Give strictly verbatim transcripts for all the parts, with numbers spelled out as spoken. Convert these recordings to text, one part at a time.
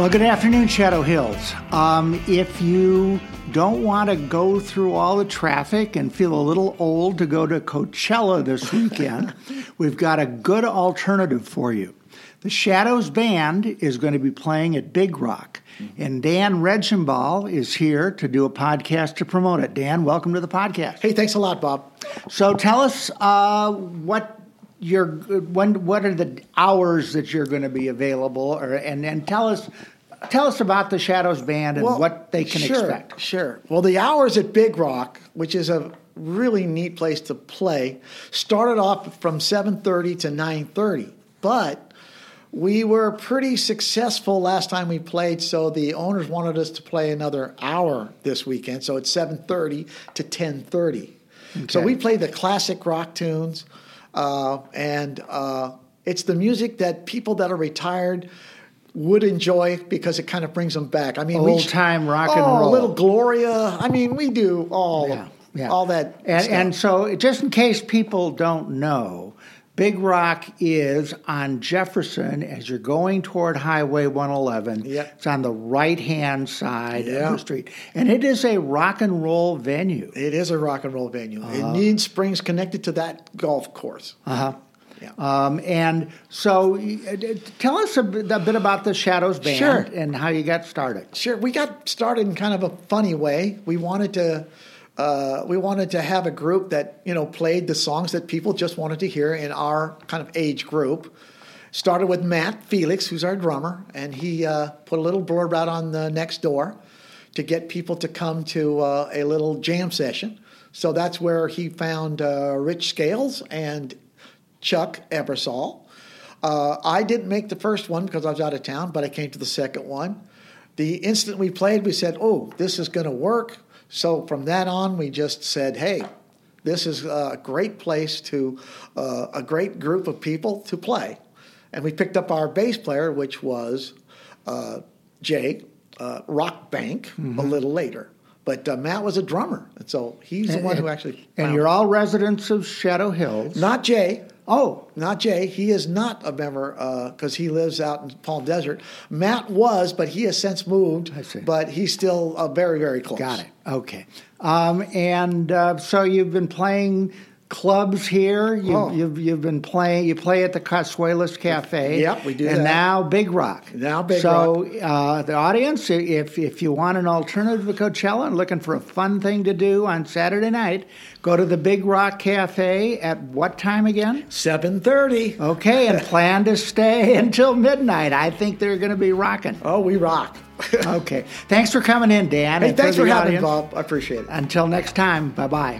Well, good afternoon, Shadow Hills. Um, if you don't want to go through all the traffic and feel a little old to go to Coachella this weekend, we've got a good alternative for you. The Shadows Band is going to be playing at Big Rock, and Dan Regenbaugh is here to do a podcast to promote it. Dan, welcome to the podcast. Hey, thanks a lot, Bob. So tell us uh, what your when what are the hours that you're going to be available, or and and tell us tell us about the Shadows Band and well, what they can sure, expect. Sure. Well, the hours at Big Rock, which is a really neat place to play, started off from seven thirty to nine thirty, but we were pretty successful last time we played, so the owners wanted us to play another hour this weekend. So it's seven thirty to ten thirty. Okay. So we played the classic rock tunes, uh, and uh, it's the music that people that are retired would enjoy because it kind of brings them back. I mean, old time rock and oh, roll, Little Gloria. I mean, we do all yeah, yeah. all that. And, stuff. and so, just in case people don't know, Big Rock is on Jefferson as you're going toward Highway one eleven. Yep. It's on the right-hand side yep. of the street. And it is a rock and roll venue. It is a rock and roll venue. Uh-huh. It needs springs connected to that golf course. Uh-huh. Yeah. Um, and so uh, tell us a bit, a bit about the Shadows Band Sure. and how you got started. Sure. We got started in kind of a funny way. We wanted to... Uh, we wanted to have a group that, you know, played the songs that people just wanted to hear in our kind of age group. Started with Matt Felix, who's our drummer, and he uh, put a little blurb out on the next door to get people to come to uh, a little jam session. So that's where he found uh, Rich Scales and Chuck Ebersol. Uh, I didn't make the first one because I was out of town, but I came to the second one. The instant we played, we said, oh, this is going to work. So from that on, we just said, hey, this is a great place to, uh, a great group of people to play. And we picked up our bass player, which was uh, Jay uh, Rockbank, mm-hmm. a little later. But uh, Matt was a drummer, and so he's the and, one who actually And you're it. all residents of Shadow Hills. Not Jay. Oh. Not Jay. He is not a member because uh, he lives out in Palm Desert. Matt was, but he has since moved. I see. But he's still uh, very, very close. Got it. Okay. Um, and uh, so you've been playing clubs here. You've, oh. you've you've been playing. You play at the Casuelas Cafe. Yep, we do and that. And now Big Rock. Now Big so, Rock. So uh, the audience, if if you want an alternative to Coachella and looking for a fun thing to do on Saturday night, go to the Big Rock Cafe at what time again? seven thirty. Okay, and plan to stay until midnight. I think they're going to be rocking. Oh, we rock. Okay. Thanks for coming in, Dan. Hey, thanks for, for having me, audience. Bob. I appreciate it. Until next time, bye-bye.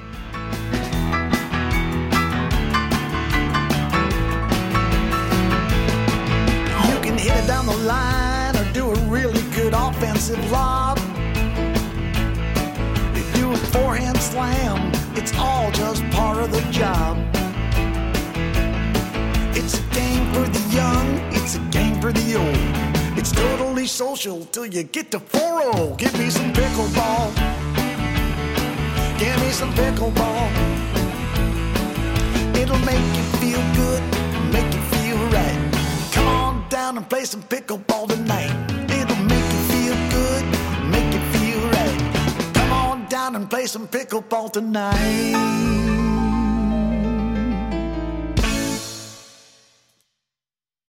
You can hit it down the line or do a really good offensive lob. You do a forehand slam, it's all just part of the job. It's a game for the young, it's a game for the old. It's totally social till you get to four oh. Give me some pickleball. Give me some pickleball. It'll make you feel good, make you feel right. Come on down and play some pickleball tonight. It'll make you feel good, make you feel right. Come on down and play some pickleball tonight.